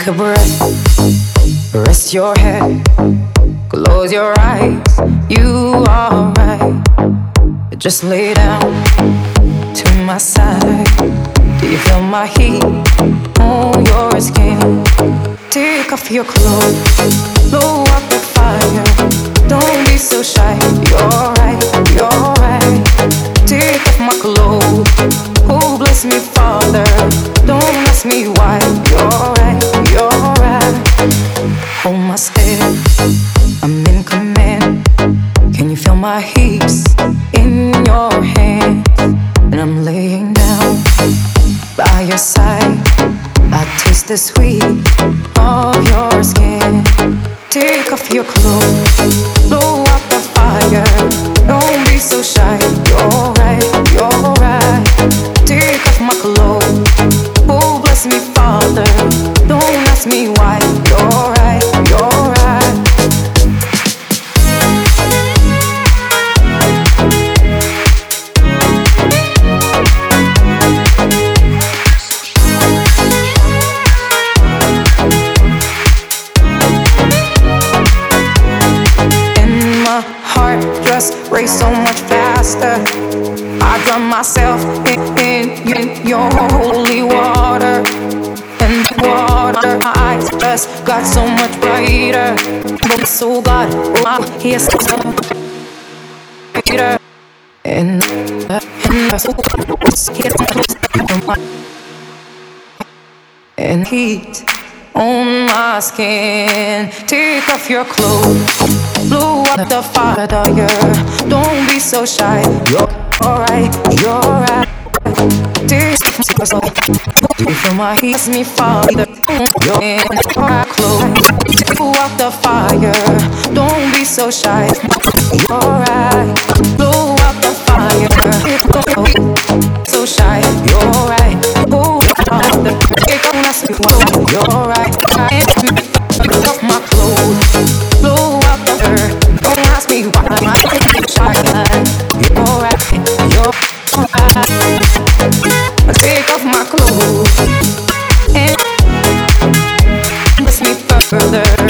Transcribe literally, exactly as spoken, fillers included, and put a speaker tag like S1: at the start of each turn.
S1: Take a breath, rest your head, close your eyes, you are right. Just lay down to my side. Do you feel my heat on your skin? Take off your clothes, blow up the fire. Don't be so shy, you're right, you're right. Take off my clothes, oh bless me Father. Don't ask me why, you're right, you're right. Hold my step, I'm in command. Can you feel my hips in your hands? And I'm laying down by your side. I taste the sweet of your skin. Take off your clothes, blow up the fire. Don't be so shy, you're right, you're right. Take off my clothes, oh bless me Father. Don't ask me why, you're right, you're right. Just race so much faster. I drown myself in, in, in your holy water. And the water, my eyes just got so much brighter. But so God, oh, He is so brighter. And and heat on my skin. Take off your clothes, blow up the fire. Don't be so shy, you're alright, you're right. Take off my clothes, do you feel my heat? Ask me Father. You're in my clothes, blow up the fire. Don't be so shy, you're right. Blow up the fire. So shy, you're right. Oh, Father, take off my clothes, you're right. Take off my clothes, blow up the fire. Don't ask me why I'm shy. You're right, you're right. Take off my clothes and press me further.